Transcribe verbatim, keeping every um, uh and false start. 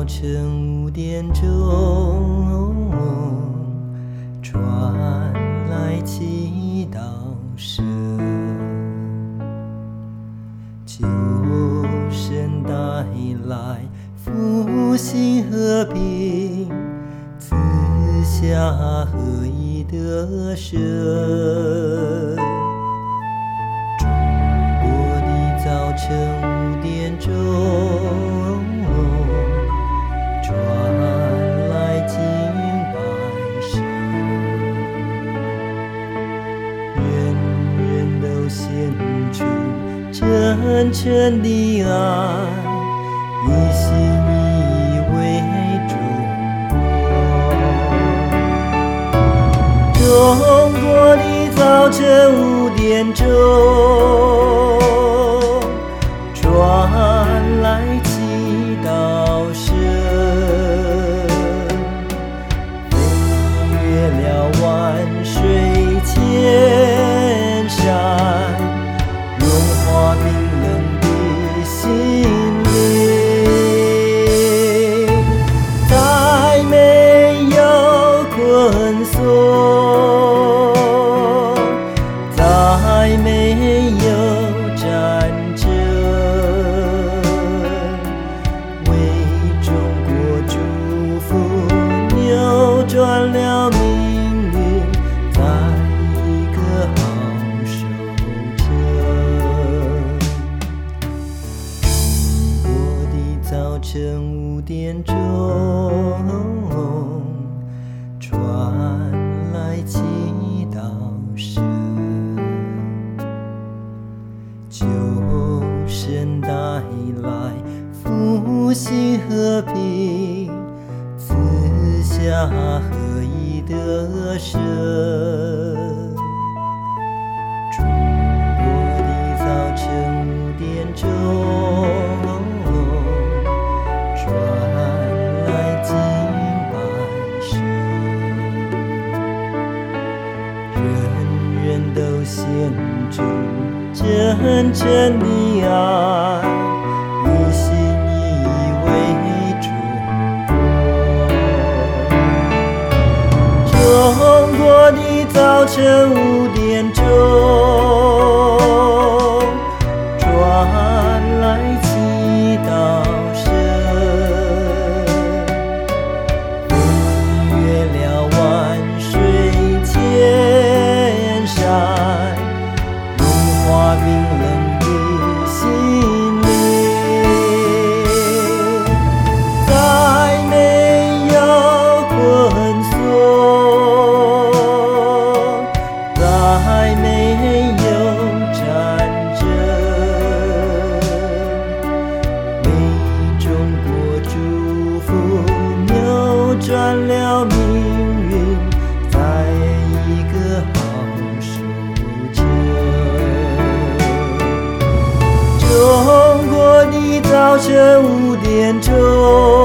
晨五点钟，传来祈祷声，救神带来复兴和平，赐下合一的神。中国的早晨五点钟，传来敬拜声，人人都献出真诚的爱，一心一意为中国。中国的早晨五点钟，传来祈祷声，飞越了万水千山，融化冰冷的心灵，再没有困锁，再没有战争，为中国祝福，扭转了命运，在一个好收成。中国的早晨五点钟，传来祈祷声，救神带来复兴和平，赐下合一的神。中国的早晨五点钟，传来敬拜声，人人都献出真诚的爱，一心一意为中国。中国的早晨五点钟，传来祈祷声，飞越了万水千山，融化冰冷的心灵，再没有困锁，再没有战争，为中国祝福，扭转了命运，在一个好收成。中国的早晨五点钟，